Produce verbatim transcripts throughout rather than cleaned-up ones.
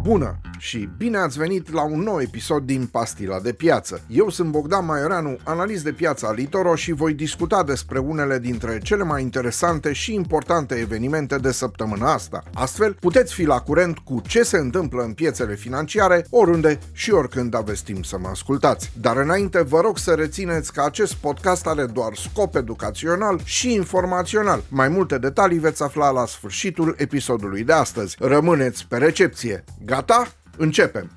Bună și bine ați venit la un nou episod din Pastila de Piață. Eu sunt Bogdan Maioreanu, analist de piață al eToro și voi discuta despre unele dintre cele mai interesante și importante evenimente de săptămâna asta. Astfel, puteți fi la curent cu ce se întâmplă în piețele financiare oriunde și oricând aveți timp să mă ascultați. Dar înainte, vă rog să rețineți că acest podcast are doar scop educațional și informațional. Mai multe detalii veți afla la sfârșitul episodului de astăzi. Rămâneți pe recepție. Gata? Începem!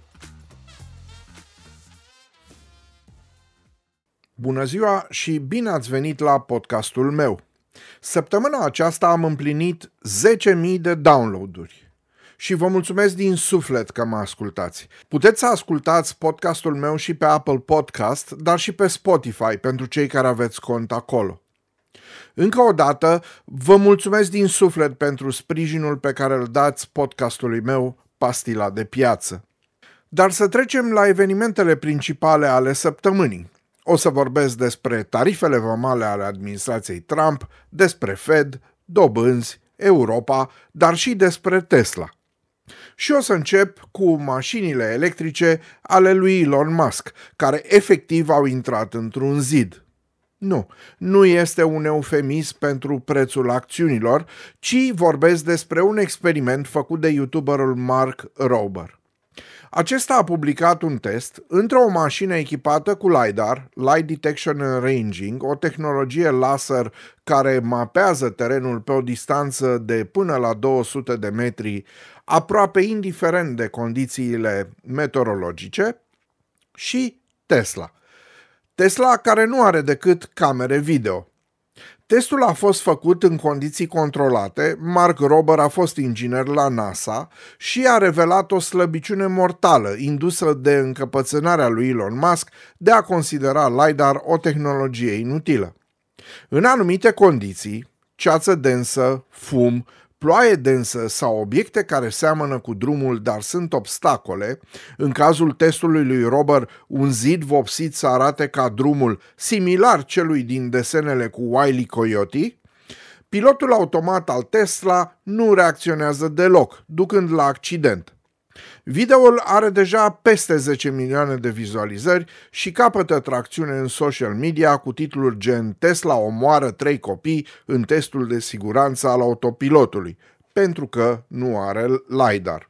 Bună ziua și bine ați venit la podcastul meu. Săptămâna aceasta am împlinit zece mii de downloaduri și vă mulțumesc din suflet că mă ascultați. Puteți să ascultați podcastul meu și pe Apple Podcast, dar și pe Spotify pentru cei care aveți cont acolo. Încă o dată, vă mulțumesc din suflet pentru sprijinul pe care îl dați podcastului meu Pastila de Piață. Dar să trecem la evenimentele principale ale săptămânii. O să vorbesc despre tarifele vamale ale administrației Trump, despre Fed, dobânzi, Europa, dar și despre Tesla. Și o să încep cu mașinile electrice ale lui Elon Musk, care efectiv au intrat într-un zid. Nu, nu este un eufemism pentru prețul acțiunilor, ci vorbesc despre un experiment făcut de youtuberul Mark Rober. Acesta a publicat un test într-o mașină echipată cu LiDAR, Light Detection and Ranging, o tehnologie laser care mapează terenul pe o distanță de până la două sute de metri, aproape indiferent de condițiile meteorologice, și Tesla. Tesla care nu are decât camere video. Testul a fost făcut în condiții controlate, Mark Rober a fost inginer la NASA și a revelat o slăbiciune mortală indusă de încăpățânarea lui Elon Musk de a considera LiDAR o tehnologie inutilă. În anumite condiții, ceață densă, fum, ploaie densă sau obiecte care seamănă cu drumul, dar sunt obstacole, în cazul testului lui Rober, un zid vopsit să arate ca drumul, similar celui din desenele cu Wile E. Coyote, pilotul automat al Tesla nu reacționează deloc, ducând la accident. Videoul are deja peste zece milioane de vizualizări și capătă tracțiune în social media cu titluri gen Tesla omoară trei copii în testul de siguranță al autopilotului, pentru că nu are LiDAR.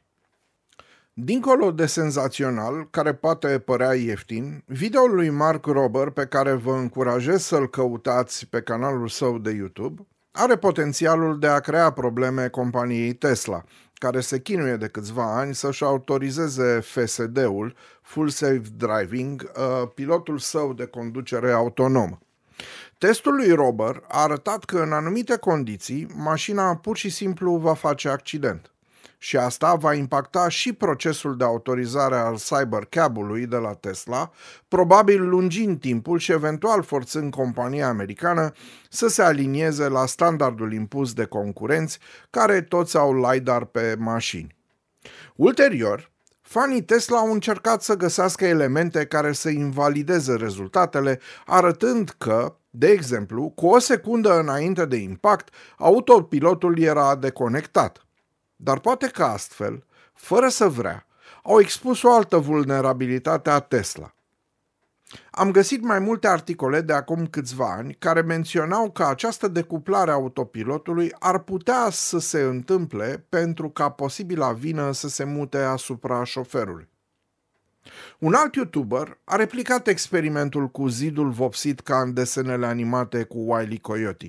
Dincolo de senzațional, care poate părea ieftin, videoul lui Mark Rober, pe care vă încurajez să-l căutați pe canalul său de YouTube, are potențialul de a crea probleme companiei Tesla, care se chinuie de câțiva ani să-și autorizeze F S D-ul, Full Safe Driving, pilotul său de conducere autonomă. Testul lui Rober a arătat că în anumite condiții mașina pur și simplu va face accident. Și asta va impacta și procesul de autorizare al Cybercab-ului de la Tesla, probabil lungind timpul și eventual forțând compania americană să se alinieze la standardul impus de concurenți care toți au LiDAR pe mașini. Ulterior, fanii Tesla au încercat să găsească elemente care să invalideze rezultatele, arătând că, de exemplu, cu o secundă înainte de impact, autopilotul era deconectat. Dar poate că astfel, fără să vrea, au expus o altă vulnerabilitate a Tesla. Am găsit mai multe articole de acum câțiva ani care menționau că această decuplare a autopilotului ar putea să se întâmple pentru ca posibila vină să se mute asupra șoferului. Un alt YouTuber a replicat experimentul cu zidul vopsit ca în desenele animate cu Wile E. Coyote.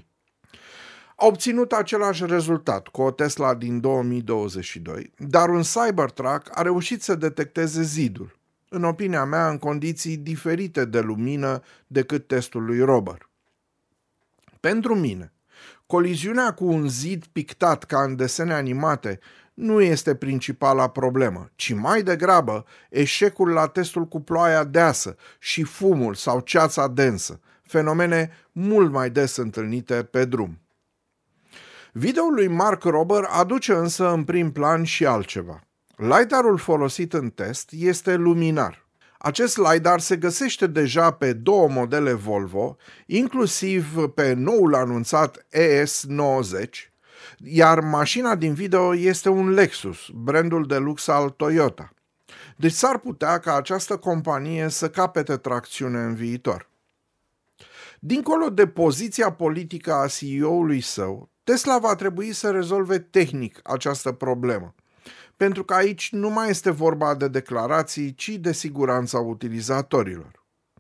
A obținut același rezultat cu o Tesla din două mii douăzeci și doi, dar un Cybertruck a reușit să detecteze zidul, în opinia mea în condiții diferite de lumină decât testul lui Rober. Pentru mine, coliziunea cu un zid pictat ca în desene animate nu este principala problemă, ci mai degrabă eșecul la testul cu ploaia deasă și fumul sau ceața densă, fenomene mult mai des întâlnite pe drum. Videoul lui Mark Rober aduce însă în prim plan și altceva. LiDAR-ul folosit în test este luminar. Acest LiDAR se găsește deja pe două modele Volvo, inclusiv pe noul anunțat E S nouăzeci, iar mașina din video este un Lexus, brandul de lux al Toyota. Deci s-ar putea ca această companie să capete tracțiune în viitor. Dincolo de poziția politică a C E O-ului său, Tesla va trebui să rezolve tehnic această problemă, pentru că aici nu mai este vorba de declarații, ci de siguranța utilizatorilor.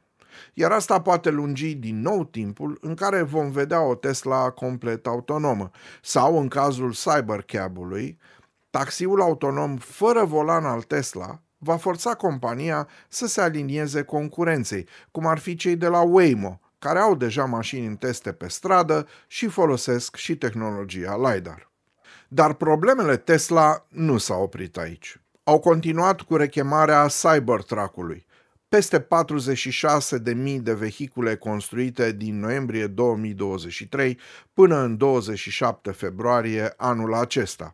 Iar asta poate lungi din nou timpul în care vom vedea o Tesla complet autonomă sau, în cazul Cybercab-ului, taxiul autonom fără volan al Tesla va forța compania să se alinieze concurenței, cum ar fi cei de la Waymo, care au deja mașini în teste pe stradă și folosesc și tehnologia LiDAR. Dar problemele Tesla nu s-au oprit aici. Au continuat cu rechemarea Cybertruck-ului. Peste patruzeci și șase de mii de vehicule construite din noiembrie două mii douăzeci și trei până în douăzeci și șapte februarie anul acesta.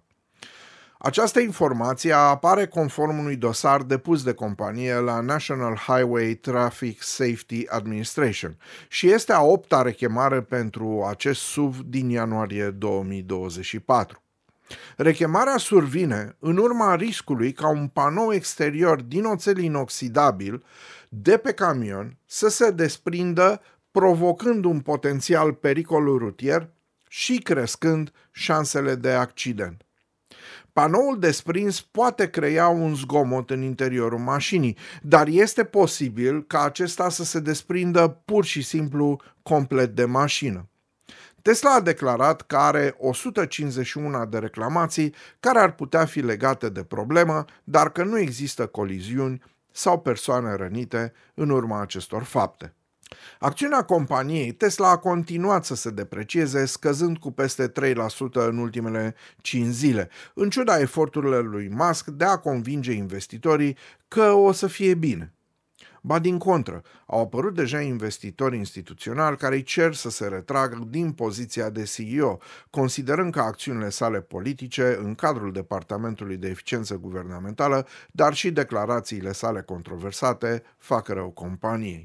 Această informație apare conform unui dosar depus de companie la National Highway Traffic Safety Administration și este a opta rechemare pentru acest S U V din ianuarie două mii douăzeci și patru. Rechemarea survine în urma riscului ca un panou exterior din oțel inoxidabil de pe camion să se desprindă, provocând un potențial pericol rutier și crescând șansele de accident. Panoul desprins poate crea un zgomot în interiorul mașinii, dar este posibil ca acesta să se desprindă pur și simplu complet de mașină. Tesla a declarat că are o sută cincizeci și unu de reclamații care ar putea fi legate de problemă, dar că nu există coliziuni sau persoane rănite în urma acestor fapte. Acțiunea companiei Tesla a continuat să se deprecieze, scăzând cu peste trei la sută în ultimele cinci zile, în ciuda eforturilor lui Musk de a convinge investitorii că o să fie bine. Ba din contră, au apărut deja investitori instituționali care îi cer să se retragă din poziția de C E O, considerând că acțiunile sale politice în cadrul Departamentului de Eficiență Guvernamentală, dar și declarațiile sale controversate, fac rău companiei.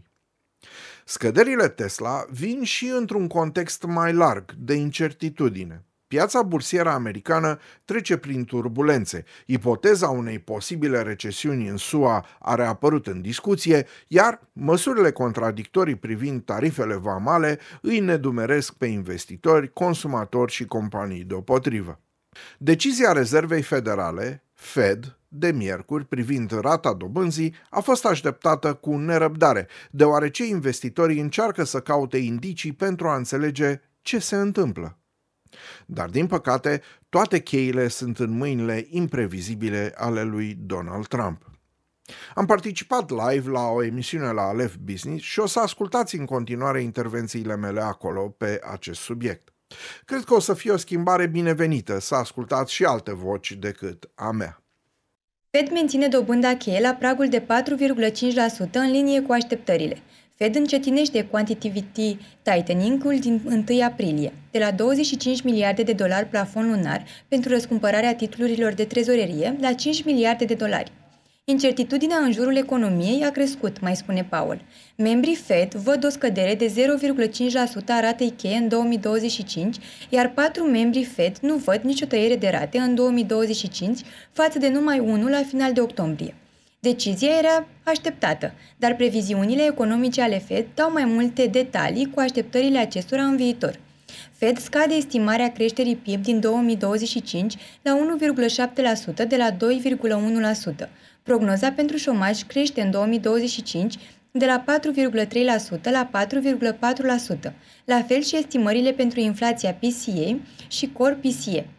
Scăderile Tesla vin și într-un context mai larg de incertitudine. Piața bursieră americană trece prin turbulențe. Ipoteza unei posibile recesiuni în S U A a reapărut în discuție, iar măsurile contradictorii privind tarifele vamale îi nedumeresc pe investitori, consumatori și companii deopotrivă. Decizia Rezervei Federale, Fed, de miercuri privind rata dobânzii a fost așteptată cu nerăbdare, deoarece investitorii încearcă să caute indicii pentru a înțelege ce se întâmplă. Dar, din păcate, toate cheile sunt în mâinile imprevizibile ale lui Donald Trump. Am participat live la o emisiune la Aleph Business și o să ascultați în continuare intervențiile mele acolo pe acest subiect. Cred că o să fie o schimbare binevenită să ascultați și alte voci decât a mea. Fed menține dobânda cheie la pragul de patru virgulă cinci la sută în linie cu așteptările. Fed încetinește quantitative tightening-ul din întâi aprilie, de la douăzeci și cinci miliarde de dolari plafon lunar pentru răscumpărarea titlurilor de trezorerie la cinci miliarde de dolari. Incertitudinea în jurul economiei a crescut, mai spune Powell. Membrii Fed văd o scădere de zero virgulă cinci la sută a ratei cheie în două mii douăzeci și cinci, iar patru membrii Fed nu văd nicio tăiere de rate în două mii douăzeci și cinci față de numai unul la final de octombrie. Decizia era așteptată, dar previziunile economice ale Fed dau mai multe detalii cu așteptările acestora în viitor. Fed scade estimarea creșterii P I B din două mii douăzeci și cinci la unu virgulă șapte la sută de la doi virgulă unu la sută. Prognoza pentru șomaj crește în două mii douăzeci și cinci de la patru virgulă trei la sută la patru virgulă patru la sută, la fel și estimările pentru inflația P C A și Core P C A.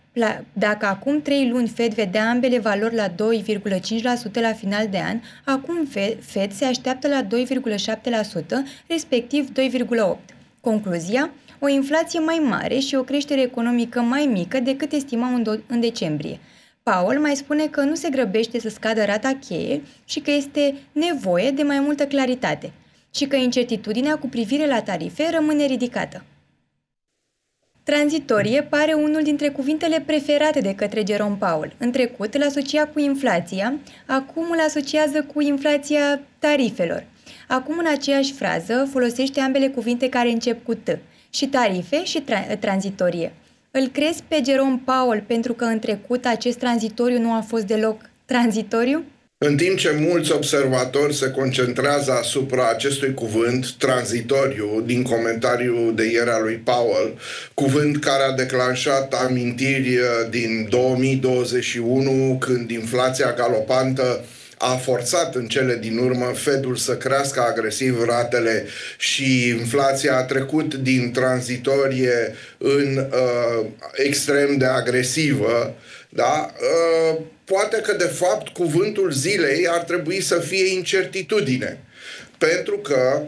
Dacă acum trei luni Fed vedea ambele valori la doi virgulă cinci la sută la final de an, acum Fed se așteaptă la doi virgulă șapte la sută, respectiv doi virgulă opt la sută. Concluzia? O inflație mai mare și o creștere economică mai mică decât estimau în decembrie. Powell mai spune că nu se grăbește să scadă rata cheie și că este nevoie de mai multă claritate și că incertitudinea cu privire la tarife rămâne ridicată. Tranzitorie pare unul dintre cuvintele preferate de către Jerome Powell. În trecut îl asocia cu inflația, acum îl asociază cu inflația tarifelor. Acum în aceeași frază folosește ambele cuvinte care încep cu T, și tarife și tra- tranzitorie. Îl crezi pe Jerome Powell pentru că în trecut acest tranzitoriu nu a fost deloc tranzitoriu? În timp ce mulți observatori se concentrează asupra acestui cuvânt, tranzitoriu, din comentariul de ieri al lui Powell, cuvânt care a declanșat amintiri din două mii douăzeci și unu, când inflația galopantă a forțat în cele din urmă Fedul să crească agresiv ratele și inflația a trecut din tranzitorie în uh, extrem de agresivă, da? Uh, poate că de fapt cuvântul zilei ar trebui să fie incertitudine, pentru că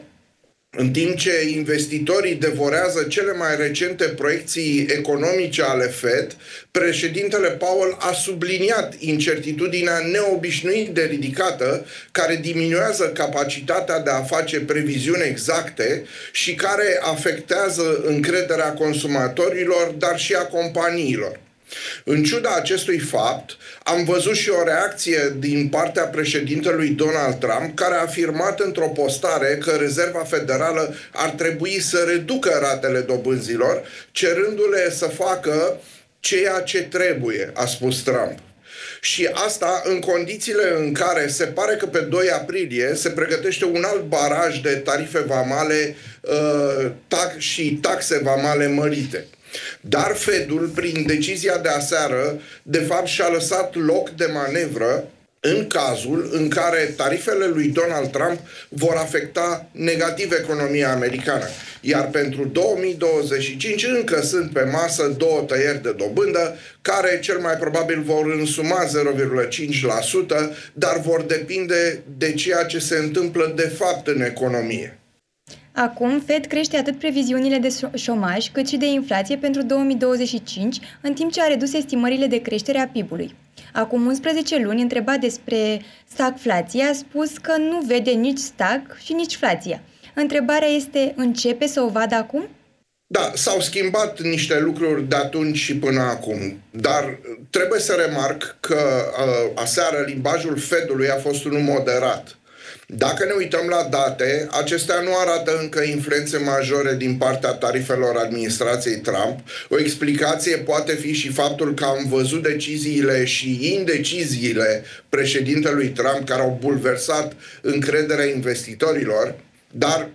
în timp ce investitorii devorează cele mai recente proiecții economice ale Fed, președintele Powell a subliniat incertitudinea neobișnuit de ridicată, care diminuează capacitatea de a face previziuni exacte și care afectează încrederea consumatorilor, dar și a companiilor. În ciuda acestui fapt, am văzut și o reacție din partea președintelui Donald Trump, care a afirmat într-o postare că Rezerva Federală ar trebui să reducă ratele dobânzilor, cerându-le să facă ceea ce trebuie, a spus Trump. Și asta în condițiile în care se pare că pe doi aprilie se pregătește un alt baraj de tarife vamale uh, tax și taxe vamale mărite. Dar Fedul, prin decizia de aseară, de fapt și-a lăsat loc de manevră în cazul în care tarifele lui Donald Trump vor afecta negativ economia americană. Iar pentru două mii douăzeci și cinci încă sunt pe masă două tăieri de dobândă, care cel mai probabil vor însuma zero virgulă cinci la sută, dar vor depinde de ceea ce se întâmplă de fapt în economie. Acum, Fed crește atât previziunile de șomaj, cât și de inflație pentru două mii douăzeci și cinci, în timp ce a redus estimările de creștere a P I B-ului. Acum unsprezece luni, întrebat despre stagflație, a spus că nu vede nici stag și nici flația. Întrebarea este, începe să o vadă acum? Da, s-au schimbat niște lucruri de atunci și până acum, dar trebuie să remarc că uh, aseară limbajul Fedului a fost unul moderat. Dacă ne uităm la date, acestea nu arată încă influențe majore din partea tarifelor administrației Trump. O explicație poate fi și faptul că am văzut deciziile și indeciziile președintelui Trump care au bulversat încrederea investitorilor, dar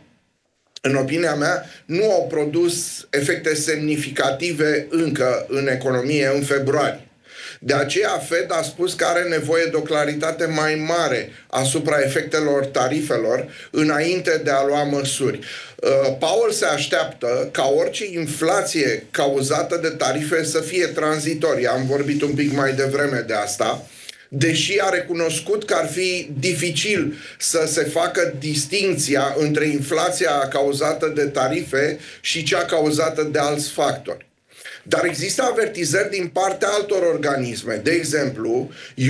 în opinia mea, nu au produs efecte semnificative încă în economie în februarie. De aceea Fed a spus că are nevoie de o claritate mai mare asupra efectelor tarifelor înainte de a lua măsuri. Powell se așteaptă ca orice inflație cauzată de tarife să fie tranzitorie. Am vorbit un pic mai devreme de asta, deși a recunoscut că ar fi dificil să se facă distinția între inflația cauzată de tarife și cea cauzată de alți factori. Dar există avertizări din partea altor organisme. De exemplu,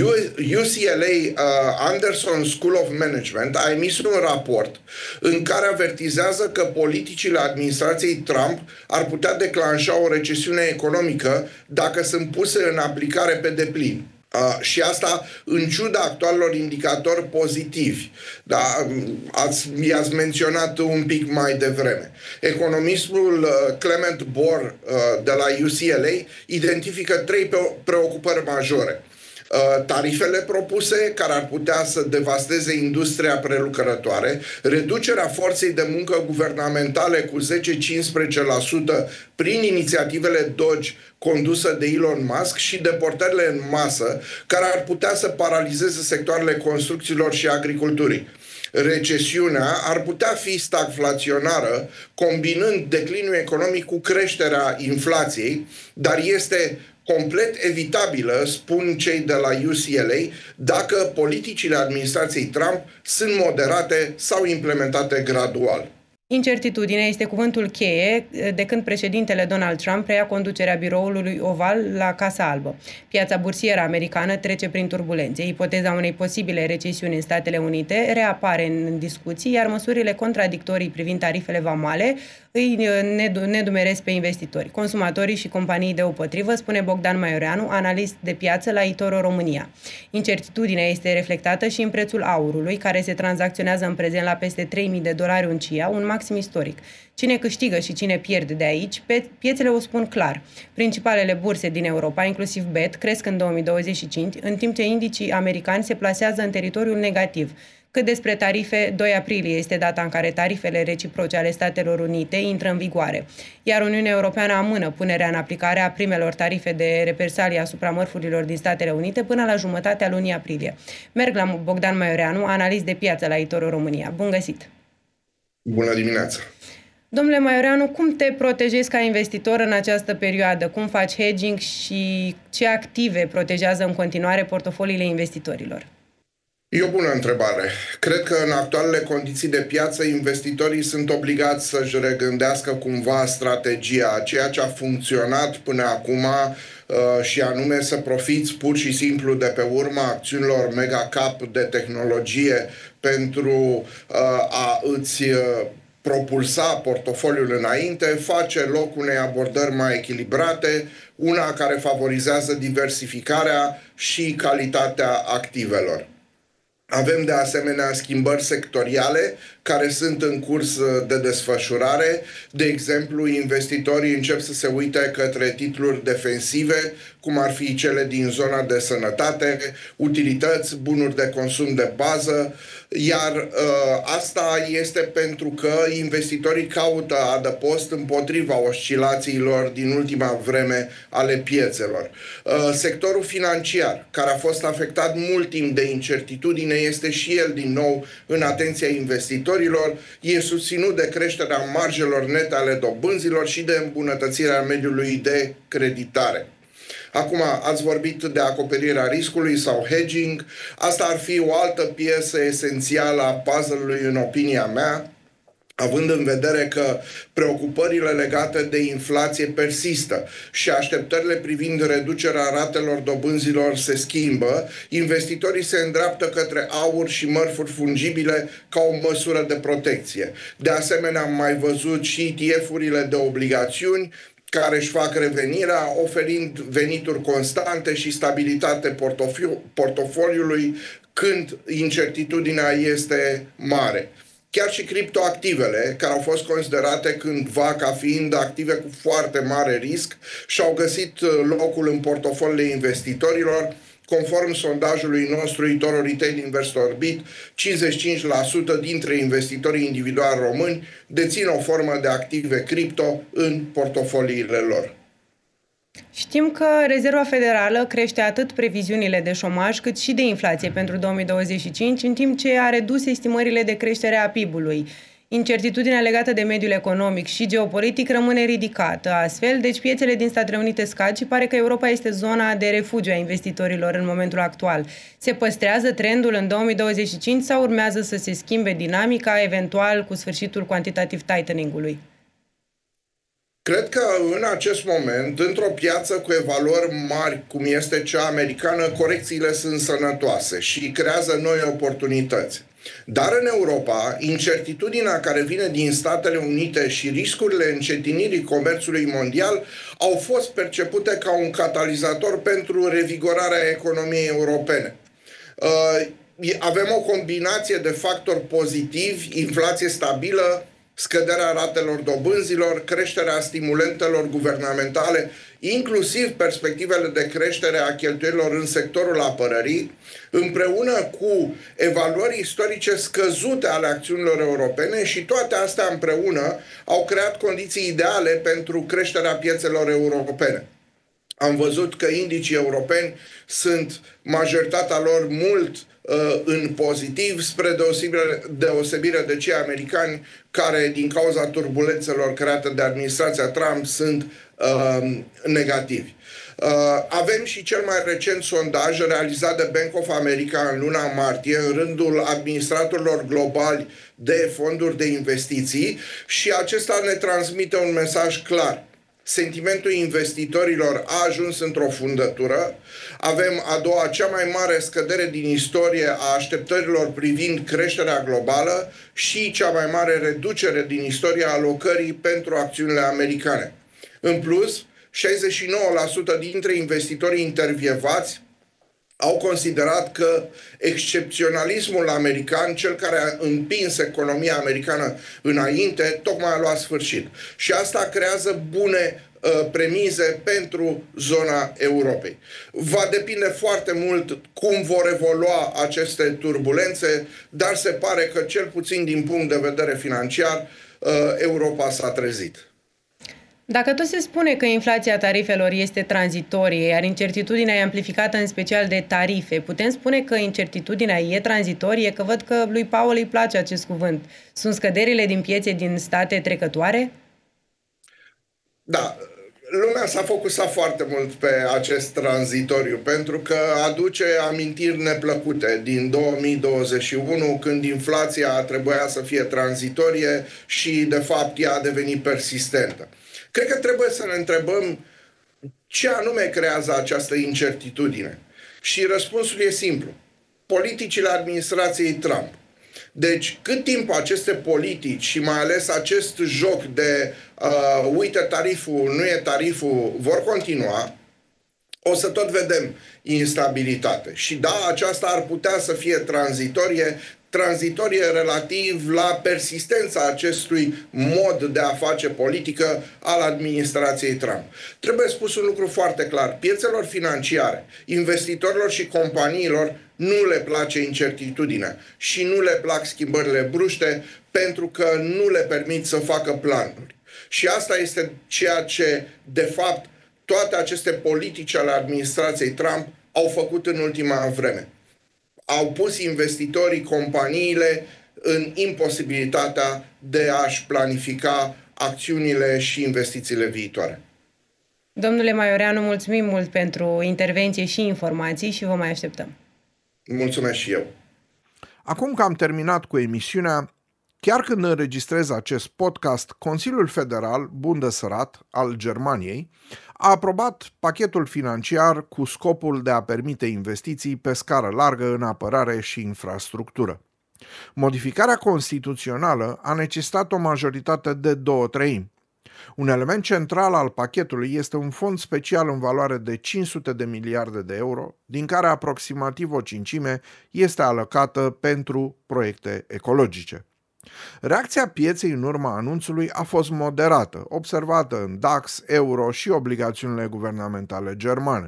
U C L A uh, Anderson School of Management a emis un raport în care avertizează că politicile administrației Trump ar putea declanșa o recesiune economică dacă sunt puse în aplicare pe deplin. Uh, și asta în ciuda actualelor indicatori pozitivi. Da? Ați, i-ați menționat un pic mai devreme. Economistul uh, Clement Bohr uh, de la U C L A identifică trei preocupări majore. Tarifele propuse, care ar putea să devasteze industria prelucrătoare, reducerea forței de muncă guvernamentale cu zece-cincisprezece la sută prin inițiativele Doge condusă de Elon Musk și deportările în masă, care ar putea să paralizeze sectoarele construcțiilor și agriculturii. Recesiunea ar putea fi stagflaționară, combinând declinul economic cu creșterea inflației, dar este complet evitabilă, spun cei de la U C L A, dacă politicile administrației Trump sunt moderate sau implementate gradual. Incertitudinea este cuvântul cheie de când președintele Donald Trump preia conducerea biroului oval la Casa Albă. Piața bursieră americană trece prin turbulențe. Ipoteza unei posibile recesiuni în Statele Unite reapare în discuții, iar măsurile contradictorii privind tarifele vamale îi nedumeresc pe investitori, consumatorii și companii deopotrivă, spune Bogdan Maioreanu, analist de piață la eToro România. Incertitudinea este reflectată și în prețul aurului, care se tranzacționează în prezent la peste trei mii de dolari uncia, un maxim istoric. Cine câștigă și cine pierde de aici, piețele o spun clar. Principalele burse din Europa, inclusiv B E T, cresc în două mii douăzeci și cinci, în timp ce indicii americani se plasează în teritoriul negativ. Cât despre tarife, doi aprilie este data în care tarifele reciproce ale Statelor Unite intră în vigoare, iar Uniunea Europeană amână punerea în aplicare a primelor tarife de represalie asupra mărfurilor din Statele Unite până la jumătatea lunii aprilie. Merg la Bogdan Maioreanu, analist de piață la eToro România. Bun găsit! Bună dimineața! Domnule Maioreanu, cum te protejezi ca investitor în această perioadă? Cum faci hedging și ce active protejează în continuare portofoliile investitorilor? E o bună întrebare. Cred că în actualele condiții de piață, investitorii sunt obligați să-și regândească cumva strategia, ceea ce a funcționat până acum, și anume să profiți pur și simplu de pe urma acțiunilor mega cap de tehnologie pentru a îți propulsa portofoliul înainte, face loc unei abordări mai echilibrate, una care favorizează diversificarea și calitatea activelor. Avem de asemenea schimbări sectoriale care sunt în curs de desfășurare. De exemplu, investitorii încep să se uite către titluri defensive, cum ar fi cele din zona de sănătate, utilități, bunuri de consum de bază, iar uh, asta este pentru că investitorii caută adăpost împotriva oscilațiilor din ultima vreme ale piețelor. Uh, sectorul financiar, care a fost afectat mult timp de incertitudine, este și el din nou în atenția investitorilor, e susținut de creșterea marjelor nete ale dobânzilor și de îmbunătățirea mediului de creditare. Acum, ați vorbit de acoperirea riscului sau hedging. Asta ar fi o altă piesă esențială a puzzle-ului, în opinia mea, având în vedere că preocupările legate de inflație persistă și așteptările privind reducerea ratelor dobânzilor se schimbă, investitorii se îndreaptă către aur și mărfuri fungibile ca o măsură de protecție. De asemenea, am mai văzut și E T F-urile de obligațiuni care își fac revenirea, oferind venituri constante și stabilitate portofoliului când incertitudinea este mare. Chiar și criptoactivele, care au fost considerate cândva ca fiind active cu foarte mare risc, și-au găsit locul în portofoliile investitorilor. Conform sondajului nostru eToro Retail Investor Beat, cincizeci și cinci la sută dintre investitorii individuali români dețin o formă de active cripto în portofoliile lor. Știm că Rezerva Federală crește atât previziunile de șomaj cât și de inflație pentru două mii douăzeci și cinci, în timp ce a redus estimările de creștere a P I B-ului. Incertitudinea legată de mediul economic și geopolitic rămâne ridicată astfel, deci piețele din Statele Unite scad și pare că Europa este zona de refugiu a investitorilor în momentul actual. Se păstrează trendul în două mii douăzeci și cinci sau urmează să se schimbe dinamica, eventual cu sfârșitul quantitative tightening-ului? Cred că în acest moment, într-o piață cu evaluări mari, cum este cea americană, corecțiile sunt sănătoase și creează noi oportunități. Dar în Europa, incertitudinea care vine din Statele Unite și riscurile încetinirii comerțului mondial au fost percepute ca un catalizator pentru revigorarea economiei europene. Avem o combinație de factori pozitivi, inflație stabilă, scăderea ratelor dobânzilor, creșterea stimulentelor guvernamentale, inclusiv perspectivele de creștere a cheltuielilor în sectorul apărării, împreună cu evaluări istorice scăzute ale acțiunilor europene, și toate astea împreună au creat condiții ideale pentru creșterea piețelor europene. Am văzut că indicii europeni sunt majoritatea lor mult uh, în pozitiv, spre deosebire, deosebire de cei americani, care din cauza turbulențelor create de administrația Trump sunt uh, negativi. Uh, avem și cel mai recent sondaj realizat de Bank of America în luna martie în rândul administratorilor globali de fonduri de investiții, și acesta ne transmite un mesaj clar. Sentimentul investitorilor a ajuns într-o fundătură. Avem a doua cea mai mare scădere din istorie a așteptărilor privind creșterea globală și cea mai mare reducere din istoria alocării pentru acțiunile americane. În plus, șaizeci și nouă la sută dintre investitorii intervievați au considerat că excepționalismul american, cel care a împins economia americană înainte, tocmai a luat sfârșit. Și asta creează bune uh, premize pentru zona Europei. Va depinde foarte mult cum vor evolua aceste turbulențe, dar se pare că, cel puțin din punct de vedere financiar, uh, Europa s-a trezit. Dacă tot se spune că inflația tarifelor este tranzitorie, iar incertitudinea e amplificată în special de tarife, putem spune că incertitudinea e tranzitorie? Că văd că lui Powell îi place acest cuvânt. Sunt scăderile din piețe din state trecătoare? Da, lumea s-a focusat foarte mult pe acest tranzitoriu pentru că aduce amintiri neplăcute din două mii douăzeci și unu, când inflația trebuia să fie tranzitorie și de fapt ea a devenit persistentă. Cred că trebuie să ne întrebăm ce anume creează această incertitudine. Și răspunsul e simplu. Politicile administrației Trump. Deci, cât timp aceste politici și mai ales acest joc de uh, uite tariful, nu e tariful, vor continua, o să tot vedem instabilitate. Și da, aceasta ar putea să fie tranzitorie, tranzitorie relativ la persistența acestui mod de a face politică al administrației Trump. Trebuie spus un lucru foarte clar. Piețelor financiare, investitorilor și companiilor nu le place incertitudinea și nu le plac schimbările bruște pentru că nu le permit să facă planuri. Și asta este ceea ce, de fapt, toate aceste politici ale administrației Trump au făcut în ultima vreme. Au pus investitorii, companiile în imposibilitatea de a-și planifica acțiunile și investițiile viitoare. Domnule Maioreanu, mulțumim mult pentru intervenție și informații și vă mai așteptăm. Mulțumesc și eu. Acum că am terminat cu emisiunea, chiar când înregistrez acest podcast, Consiliul Federal Bundesrat al Germaniei a aprobat pachetul financiar cu scopul de a permite investiții pe scară largă în apărare și infrastructură. Modificarea constituțională a necesitat o majoritate de două treimi. Un element central al pachetului este un fond special în valoare de cinci sute de miliarde de euro, din care aproximativ o cincime este alocată pentru proiecte ecologice. Reacția pieței în urma anunțului a fost moderată, observată în DAX, euro și obligațiunile guvernamentale germane.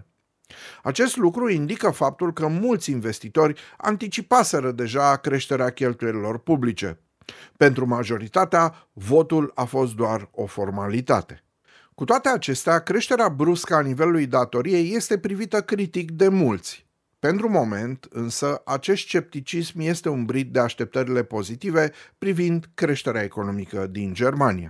Acest lucru indică faptul că mulți investitori anticipaseră deja creșterea cheltuielilor publice. Pentru majoritatea, votul a fost doar o formalitate. Cu toate acestea, creșterea bruscă a nivelului datoriei este privită critic de mulți. Pentru moment, însă, acest scepticism este umbrit de așteptările pozitive privind creșterea economică din Germania.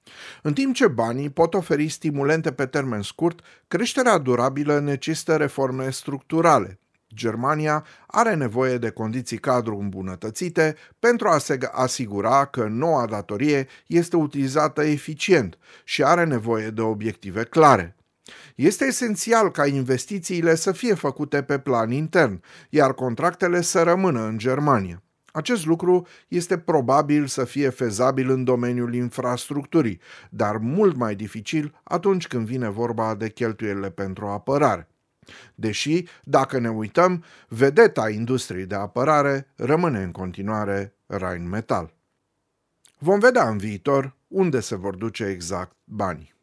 În timp ce banii pot oferi stimulente pe termen scurt, creșterea durabilă necesită reforme structurale. Germania are nevoie de condiții cadru îmbunătățite pentru a se asigura că noua datorie este utilizată eficient și are nevoie de obiective clare. Este esențial ca investițiile să fie făcute pe plan intern, iar contractele să rămână în Germania. Acest lucru este probabil să fie fezabil în domeniul infrastructurii, dar mult mai dificil atunci când vine vorba de cheltuielile pentru apărare. Deși, dacă ne uităm, vedeta industriei de apărare rămâne în continuare Rheinmetall. Vom vedea în viitor unde se vor duce exact banii.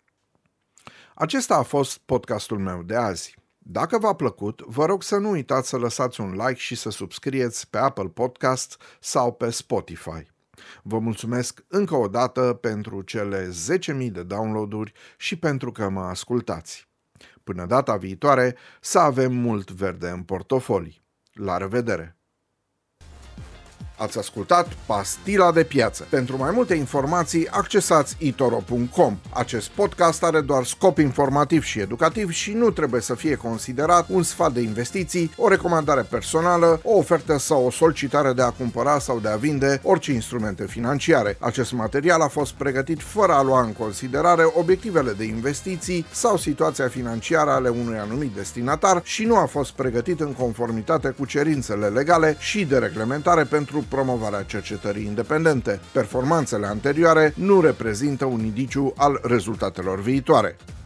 Acesta a fost podcastul meu de azi. Dacă v-a plăcut, vă rog să nu uitați să lăsați un like și să subscrieți pe Apple Podcasts sau pe Spotify. Vă mulțumesc încă o dată pentru cele zece mii de downloaduri și pentru că mă ascultați. Până data viitoare, să avem mult verde în portofolii. La revedere! Ați ascultat Pastila de Piață. Pentru mai multe informații, accesați itoro punct com. Acest podcast are doar scop informativ și educativ și nu trebuie să fie considerat un sfat de investiții, o recomandare personală, o ofertă sau o solicitare de a cumpăra sau de a vinde orice instrumente financiare. Acest material a fost pregătit fără a lua în considerare obiectivele de investiții sau situația financiară ale unui anumit destinatar și nu a fost pregătit în conformitate cu cerințele legale și de reglementare pentru promovarea cercetării independente. Performanțele anterioare nu reprezintă un indiciu al rezultatelor viitoare.